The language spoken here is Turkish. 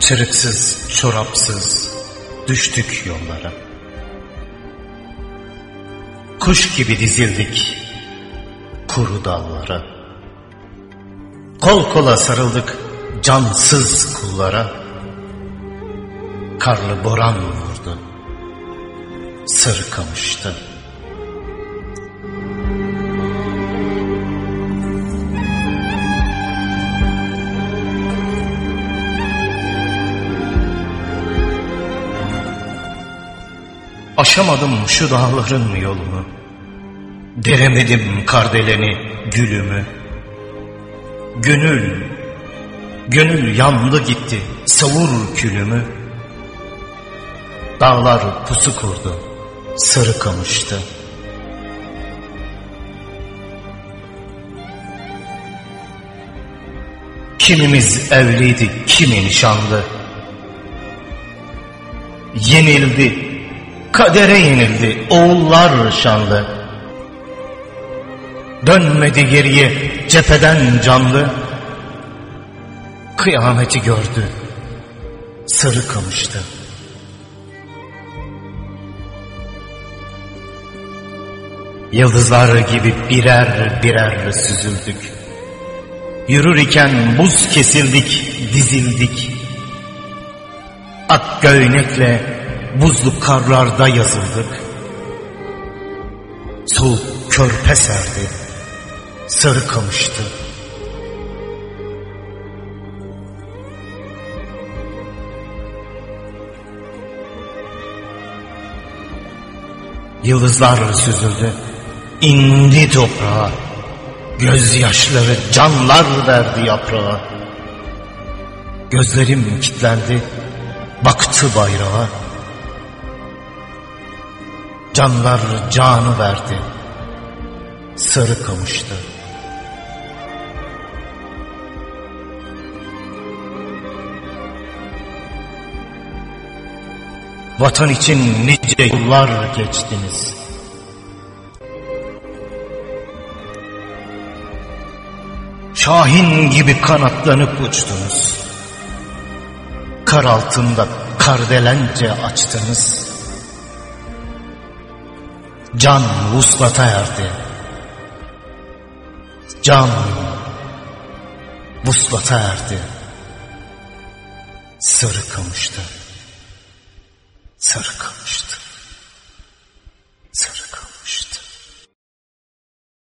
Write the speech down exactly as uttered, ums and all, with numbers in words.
Çırıksız, çorapsız düştük yollara. Kuş gibi dizildik kuru dallara. Kol kola sarıldık cansız kullara. Karlı boran vurdu Sarıkamış'ta. Aşamadım şu dağların yolunu, deremedim kardeleni gülümü. Gönül, gönül yandı gitti savur külümü. Dağlar pusu kurdu Sarıkamış'ta. Kimimiz evliydi, kimi nişanlı. Yenildi, kadere yenildi oğullar şanlı. Dönmedi geriye cepheden canlı. Kıyameti gördü Sarıkamış'ta. Yıldızlar gibi birer birer süzüldük. Yürür iken buz kesildik, dizildik. Ak göynekle buzlu karlarda yazıldık. Soğuk körpe serdi Sarıkamış'ta. Yıldızlar süzüldü, indi toprağa. Gözyaşları canlar verdi yaprağa. Gözlerim kilitlendi, baktı bayrağa. Canlar canı verdi Sarıkamış'ta. Vatan için nice yıllar geçtiniz. Şahin gibi kanatlanıp uçtunuz. Kar altında kardelence açtınız. Can vuslata erdi. Can vuslata erdi Sarıkamış'ta. Sarıkamış.